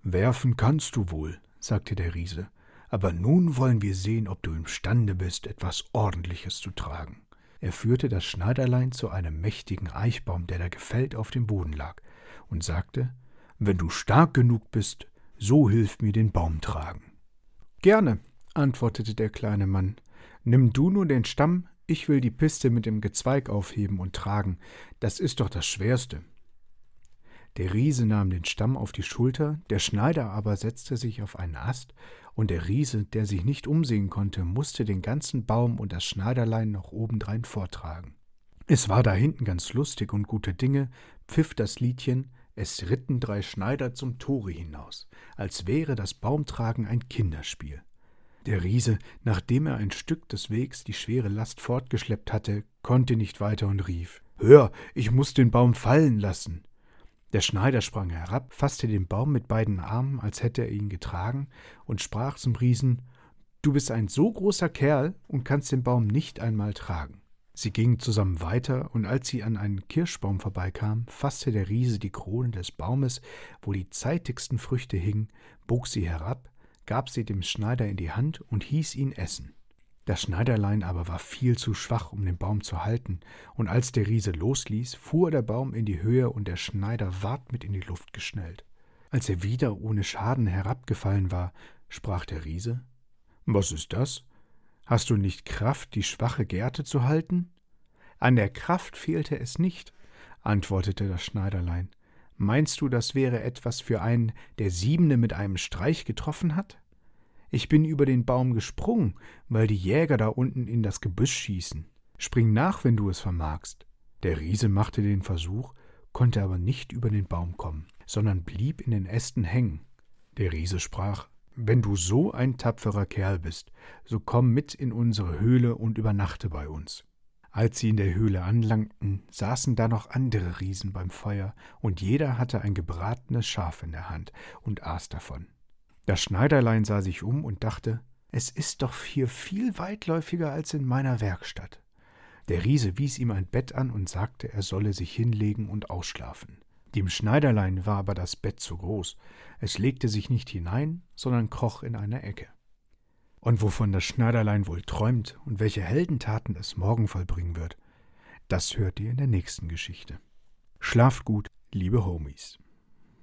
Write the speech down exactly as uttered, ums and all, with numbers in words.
»Werfen kannst du wohl«, sagte der Riese, »aber nun wollen wir sehen, ob du imstande bist, etwas Ordentliches zu tragen.« Er führte das Schneiderlein zu einem mächtigen Eichbaum, der da gefällt auf dem Boden lag, und sagte, »Wenn du stark genug bist, so hilf mir den Baum tragen.« »Gerne«, antwortete der kleine Mann, »nimm du nur den Stamm, ich will die Piste mit dem Gezweig aufheben und tragen, das ist doch das Schwerste.« Der Riese nahm den Stamm auf die Schulter, der Schneider aber setzte sich auf einen Ast, und der Riese, der sich nicht umsehen konnte, musste den ganzen Baum und das Schneiderlein noch obendrein vortragen. Es war da hinten ganz lustig und gute Dinge, pfiff das Liedchen, es ritten drei Schneider zum Tore hinaus, als wäre das Baumtragen ein Kinderspiel. Der Riese, nachdem er ein Stück des Wegs die schwere Last fortgeschleppt hatte, konnte nicht weiter und rief, »Hör, ich muß den Baum fallen lassen!« Der Schneider sprang herab, fasste den Baum mit beiden Armen, als hätte er ihn getragen, und sprach zum Riesen, »Du bist ein so großer Kerl und kannst den Baum nicht einmal tragen.« Sie gingen zusammen weiter, und als sie an einen Kirschbaum vorbeikamen, fasste der Riese die Krone des Baumes, wo die zeitigsten Früchte hingen, bog sie herab, gab sie dem Schneider in die Hand und hieß ihn essen. Das Schneiderlein aber war viel zu schwach, um den Baum zu halten, und als der Riese losließ, fuhr der Baum in die Höhe und der Schneider ward mit in die Luft geschnellt. Als er wieder ohne Schaden herabgefallen war, sprach der Riese, »Was ist das? Hast du nicht Kraft, die schwache Gerte zu halten?« »An der Kraft fehlte es nicht«, antwortete das Schneiderlein. »Meinst du, das wäre etwas für einen, der Siebene mit einem Streich getroffen hat? Ich bin über den Baum gesprungen, weil die Jäger da unten in das Gebüsch schießen. Spring nach, wenn du es vermagst.« Der Riese machte den Versuch, konnte aber nicht über den Baum kommen, sondern blieb in den Ästen hängen. Der Riese sprach, »Wenn du so ein tapferer Kerl bist, so komm mit in unsere Höhle und übernachte bei uns.« Als sie in der Höhle anlangten, saßen da noch andere Riesen beim Feuer, und jeder hatte ein gebratenes Schaf in der Hand und aß davon. Das Schneiderlein sah sich um und dachte, es ist doch hier viel weitläufiger als in meiner Werkstatt. Der Riese wies ihm ein Bett an und sagte, er solle sich hinlegen und ausschlafen. Dem Schneiderlein war aber das Bett zu groß. Es legte sich nicht hinein, sondern kroch in einer Ecke. Und wovon das Schneiderlein wohl träumt und welche Heldentaten es morgen vollbringen wird, das hört ihr in der nächsten Geschichte. Schlaft gut, liebe Homies.